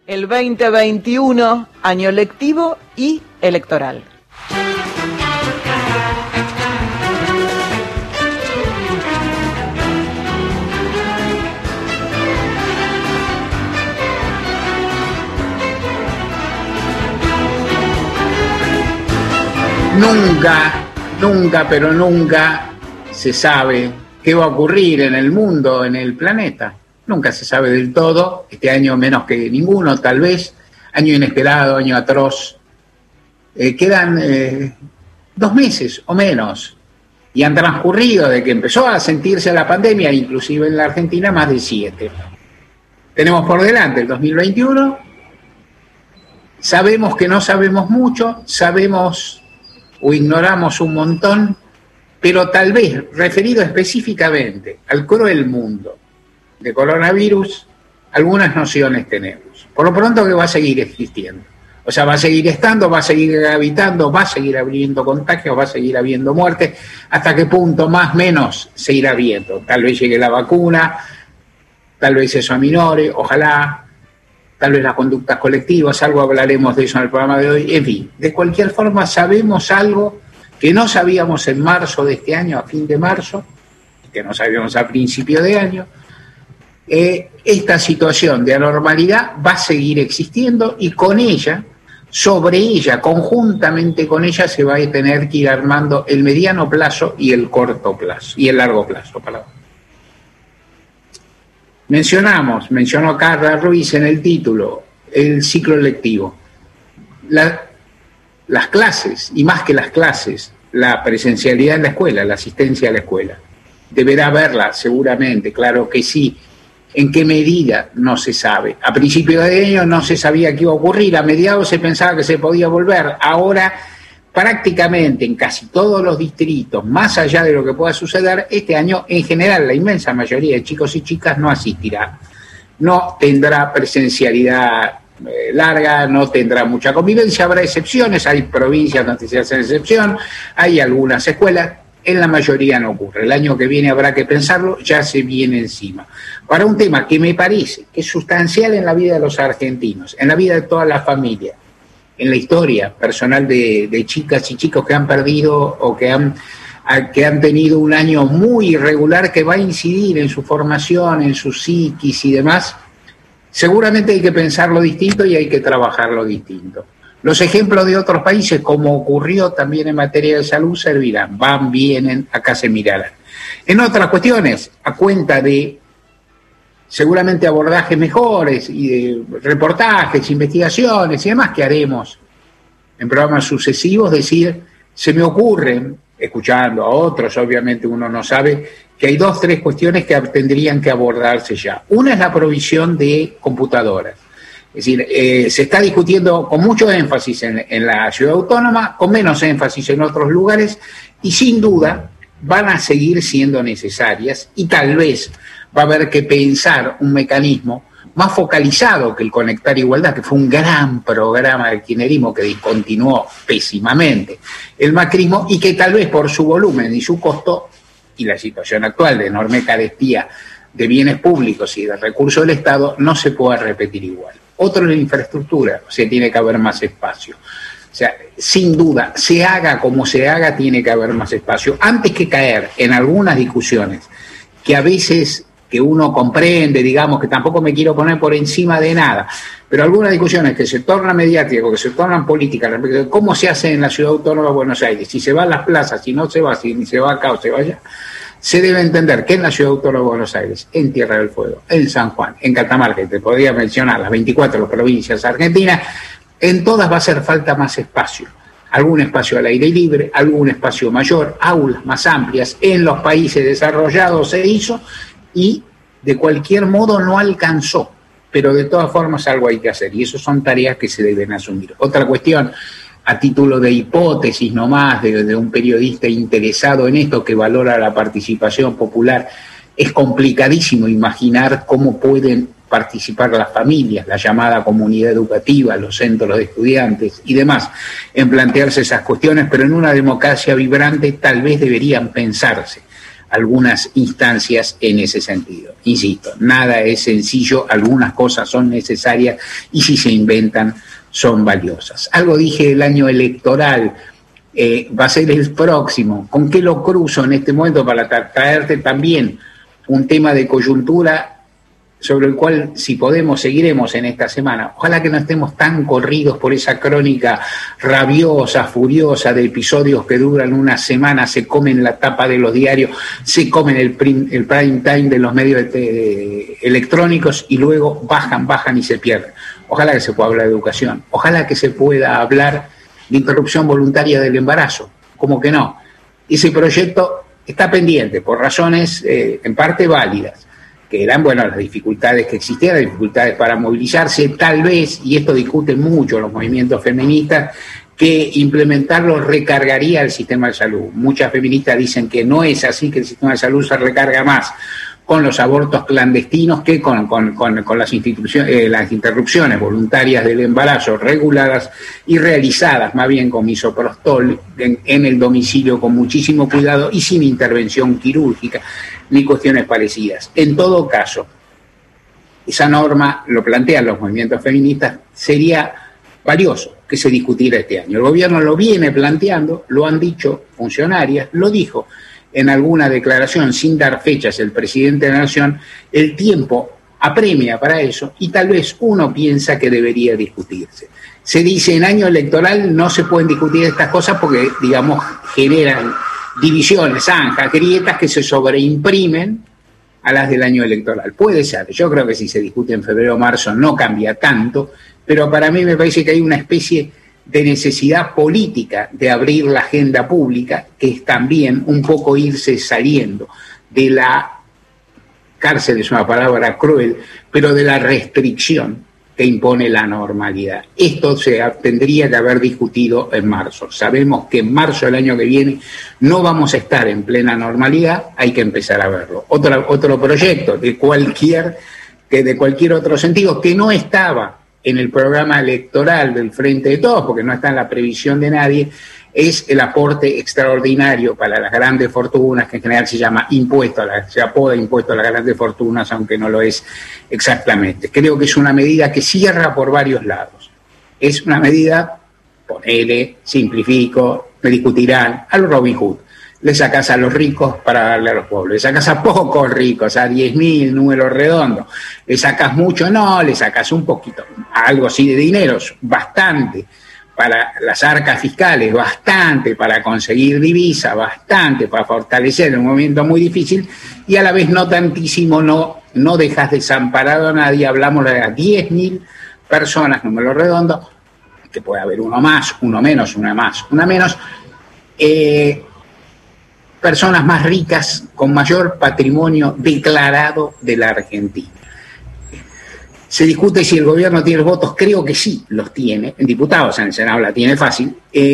El 2021, año lectivo y electoral. Pero nunca se sabe qué va a ocurrir en el mundo, en el planeta. Nunca se sabe del todo, este año menos que ninguno, tal vez, año inesperado, año atroz. Quedan 2 meses o menos, y han transcurrido de que empezó a sentirse la pandemia, inclusive en la Argentina, más de 7. Tenemos por delante el 2021, sabemos que no sabemos mucho, sabemos o ignoramos un montón, pero tal vez, referido específicamente al cruel mundo de coronavirus, algunas nociones tenemos. Por lo pronto que va a seguir existiendo. O sea, va a seguir estando, va a seguir habitando, va a seguir habiendo contagios, va a seguir habiendo muertes. ¿Hasta qué punto más menos se irá viendo? Tal vez llegue la vacuna, tal vez eso aminore, ojalá, tal vez las conductas colectivas, algo hablaremos de eso en el programa de hoy. En fin, de cualquier forma sabemos algo que no sabíamos en marzo de este año, a fin de marzo, que no sabíamos a principio de año. Esta situación de anormalidad va a seguir existiendo y con ella, sobre ella, conjuntamente con ella, se va a tener que ir armando el mediano plazo y el corto plazo, y el largo plazo, perdón. Mencionó Carla Ruiz en el título, el ciclo lectivo. Las clases, y más que las clases, la presencialidad en la escuela, la asistencia a la escuela. Deberá verla, seguramente, claro que sí. ¿En qué medida? No se sabe. A principios de año no se sabía qué iba a ocurrir, a mediados se pensaba que se podía volver. Ahora, prácticamente en casi todos los distritos, más allá de lo que pueda suceder, este año, en general, la inmensa mayoría de chicos y chicas no asistirá. No tendrá presencialidad larga, no tendrá mucha convivencia, habrá excepciones, hay provincias donde se hacen excepción, hay algunas escuelas, en la mayoría no ocurre. El año que viene habrá que pensarlo, ya se viene encima. Para un tema que me parece que es sustancial en la vida de los argentinos, en la vida de toda la familia, en la historia personal de chicas y chicos que han perdido o que han tenido un año muy irregular que va a incidir en su formación, en su psiquis y demás, seguramente hay que pensarlo distinto y hay que trabajarlo distinto. Los ejemplos de otros países, como ocurrió también en materia de salud, servirán. Van, vienen, acá se mirarán. En otras cuestiones, a cuenta de seguramente abordajes mejores y de reportajes, investigaciones y demás que haremos en programas sucesivos, decir, se me ocurren, escuchando a otros, obviamente uno no sabe, que hay 2 o 3 cuestiones que tendrían que abordarse ya. Una es la provisión de computadoras. Es decir, se está discutiendo con mucho énfasis en la ciudad autónoma, con menos énfasis en otros lugares, y sin duda van a seguir siendo necesarias, y tal vez va a haber que pensar un mecanismo más focalizado que el Conectar Igualdad, que fue un gran programa del kirchnerismo que discontinuó pésimamente el macrismo, y que tal vez por su volumen y su costo, y la situación actual de enorme carestía de bienes públicos y de recursos del Estado, no se pueda repetir igual. Otro es la infraestructura, o sea, tiene que haber más espacio. O sea, sin duda, se haga como se haga, tiene que haber más espacio. Antes que caer en algunas discusiones que a veces que uno comprende, digamos, que tampoco me quiero poner por encima de nada, pero algunas discusiones que se tornan mediáticas o que se tornan políticas respecto de cómo se hace en la Ciudad Autónoma de Buenos Aires, si se va a las plazas, si no se va, si se va acá o se va allá, se debe entender que en la Ciudad Autónoma de Buenos Aires, en Tierra del Fuego, en San Juan, en Catamarca, te podría mencionar las 24 provincias argentinas, en todas va a hacer falta más espacio. Algún espacio al aire libre, algún espacio mayor, aulas más amplias. En los países desarrollados se hizo y de cualquier modo no alcanzó. Pero de todas formas algo hay que hacer y eso son tareas que se deben asumir. Otra cuestión, a título de hipótesis nomás, de un periodista interesado en esto que valora la participación popular, es complicadísimo imaginar cómo pueden participar las familias, la llamada comunidad educativa, los centros de estudiantes y demás, en plantearse esas cuestiones, pero en una democracia vibrante tal vez deberían pensarse algunas instancias en ese sentido. Insisto, nada es sencillo, algunas cosas son necesarias y si se inventan son valiosas. Algo dije el año electoral, va a ser el próximo. ¿Con qué lo cruzo en este momento para traerte también un tema de coyuntura sobre el cual, si podemos, seguiremos en esta semana? Ojalá que no estemos tan corridos por esa crónica rabiosa, furiosa de episodios que duran una semana, se comen la tapa de los diarios, se comen el prime time de los medios electrónicos y luego bajan y se pierden. Ojalá que se pueda hablar de educación, ojalá que se pueda hablar de interrupción voluntaria del embarazo, ¿cómo que no? Ese proyecto está pendiente por razones en parte válidas, que eran, bueno, las dificultades que existían, las dificultades para movilizarse, tal vez, y esto discuten mucho los movimientos feministas, que implementarlo recargaría el sistema de salud. Muchas feministas dicen que no es así, que el sistema de salud se recarga más con los abortos clandestinos que con las interrupciones voluntarias del embarazo reguladas y realizadas más bien con misoprostol en el domicilio con muchísimo cuidado y sin intervención quirúrgica ni cuestiones parecidas. En todo caso, esa norma, lo plantean los movimientos feministas, sería valioso que se discutiera este año. El gobierno lo viene planteando, lo han dicho funcionarias, lo dijo en alguna declaración sin dar fechas el presidente de la Nación. El tiempo apremia para eso y tal vez uno piensa que debería discutirse. Se dice en año electoral no se pueden discutir estas cosas porque, digamos, generan divisiones, zanjas, grietas que se sobreimprimen a las del año electoral. Puede ser, yo creo que si se discute en febrero o marzo no cambia tanto, pero para mí me parece que hay una especie de necesidad política de abrir la agenda pública, que es también un poco irse saliendo de la cárcel, es una palabra cruel, pero de la restricción que impone la normalidad. Esto se tendría que haber discutido en marzo. Sabemos que en marzo del año que viene no vamos a estar en plena normalidad, hay que empezar a verlo. Otro proyecto de cualquier otro sentido que no estaba en el programa electoral del Frente de Todos, porque no está en la previsión de nadie, es el aporte extraordinario para las grandes fortunas, que en general se llama se apoda impuesto a las grandes fortunas, aunque no lo es exactamente. Creo que es una medida que cierra por varios lados. Es una medida, ponele, simplifico, me discutirán, a los Robin Hood. Le sacas a los ricos para darle a los pobres, le sacas a pocos ricos, a 10.000, número redondo, le sacas mucho, no, le sacas un poquito, algo así de dinero, bastante para las arcas fiscales, bastante para conseguir divisa, bastante para fortalecer en un momento muy difícil, y a la vez no tantísimo, no dejas desamparado a nadie. Hablamos de 10.000 personas, número redondo, que puede haber uno más, uno menos, una más, una menos, personas más ricas con mayor patrimonio declarado de la Argentina. Se discute si el gobierno tiene los votos, creo que sí los tiene, en diputados, en el Senado la tiene fácil,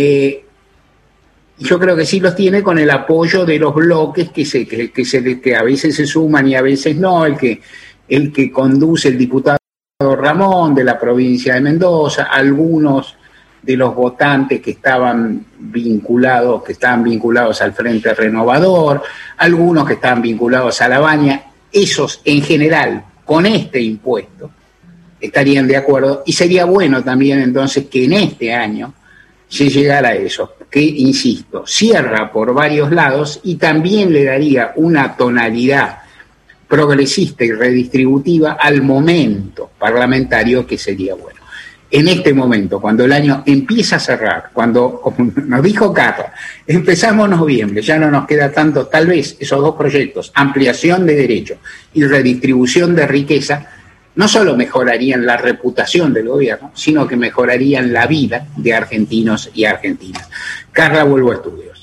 yo creo que sí los tiene con el apoyo de los bloques que a veces se suman y a veces no, el que conduce el diputado Ramón de la provincia de Mendoza, algunos de los votantes que estaban vinculados al Frente Renovador, algunos que estaban vinculados a la Baña, esos en general, con este impuesto, estarían de acuerdo, y sería bueno también entonces que en este año se llegara a eso, que, insisto, cierra por varios lados y también le daría una tonalidad progresista y redistributiva al momento parlamentario, que sería bueno. En este momento, cuando el año empieza a cerrar, cuando, como nos dijo Carla, empezamos noviembre, ya no nos queda tanto, tal vez esos dos proyectos, ampliación de derechos y redistribución de riqueza, no solo mejorarían la reputación del gobierno, sino que mejorarían la vida de argentinos y argentinas. Carla, vuelvo a estudio.